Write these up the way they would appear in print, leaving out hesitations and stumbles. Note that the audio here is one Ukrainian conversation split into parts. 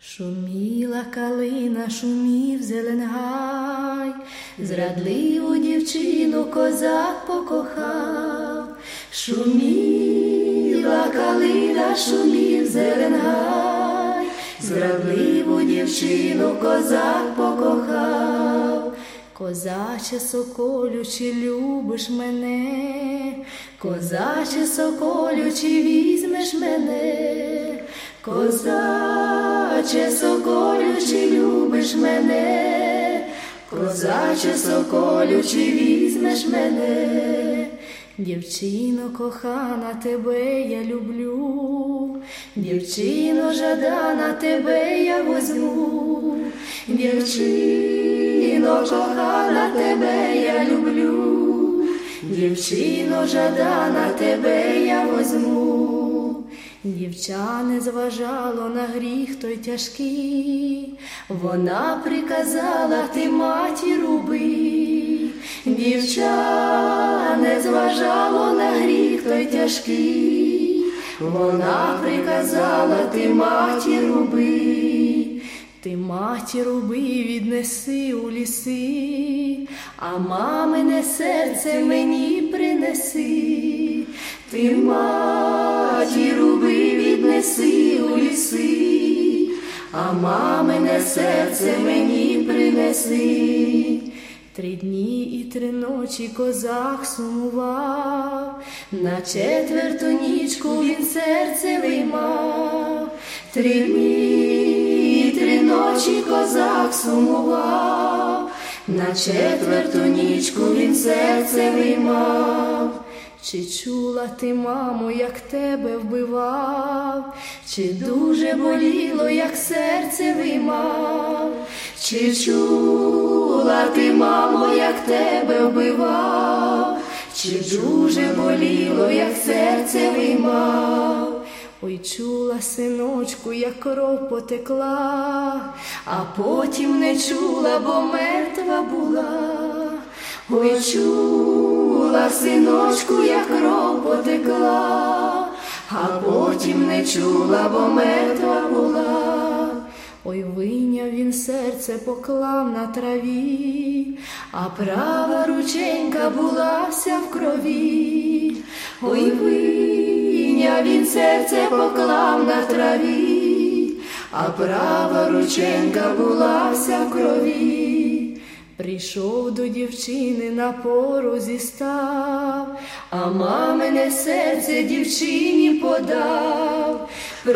Шуміла калина, шумів зеленгай, зрадливу дівчину козак покохав. Шуміла калина, шумів зеленгай, зрадливу дівчину козак покохав. Козаче соколю, чи любиш мене? Козаче соколю, чи візьмеш мене? Козаче соколю, чи любиш мене? Козаче соколю, чи візьмеш мене? Дівчино кохана, тебе я люблю, дівчино жадана, тебе я возьму. Дівчино кохана, тебе я люблю, дівчино жадана, тебе я возьму. Дівча не зважало на гріх той тяжкий, вона приказала, ти матір убий. Дівча не зважало на гріх той тяжкий, вона приказала, ти матір убий. Ти матір убий, віднеси у ліси, а мамине серце мені принеси. Ти матір убий, віднеси у ліси, а мамине серце мені принеси. 3 дні і 3 ночі козак сумував, на 4-ту нічку він серце виймав. 3 дні і 3 ночі козак сумував, на 4-ту нічку він серце виймав. Чи чула ти, мамо, як тебе вбивав? Чи дуже боліло, як серце виймав? Чи чула ти, мамо, як тебе вбивав? Чи дуже боліло, як серце виймав? Ой, чула, синочку, як кров потекла, а потім не чула, бо мертва була. Ой, чула, синочку, як кров потекла, а потім не чула, бо мертва була. Ой, вийняв він серце, поклав на траві, а права рученька була вся в крові. Ой, вийняв він серце, поклав на траві, а права рученька була вся в крові. Прийшов до дівчини, на порозі став, а мамине серце дівчині подав.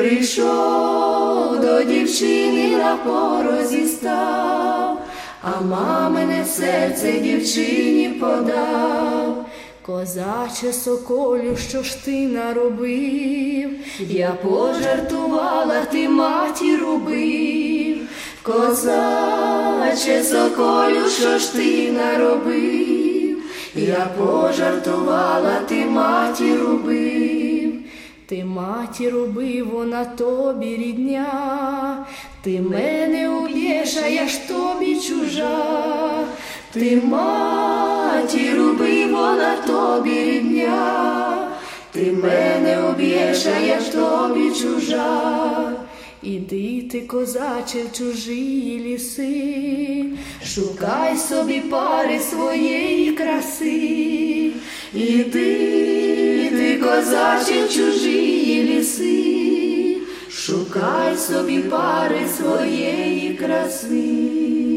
Прийшов до дівчини, на порозі став, а мамине серце дівчині подав. Козаче соколю, що ж ти наробив? Я пожартувала, ти матір убив. Козаче соколю, що ж ти наробив? Я пожартувала, ти матір убив. Ти матір убив, вона тобі рідня, ти мене уб'єш, а я ж тобі чужа. Ти матір убив, вона тобі рідня, ти мене уб'єш, а я ж тобі чужа. Іди ти, козаче, в чужі ліси, шукай собі пари своєї краси. Іди ти, козаче, в чужі ліси, шукай собі пари своєї краси.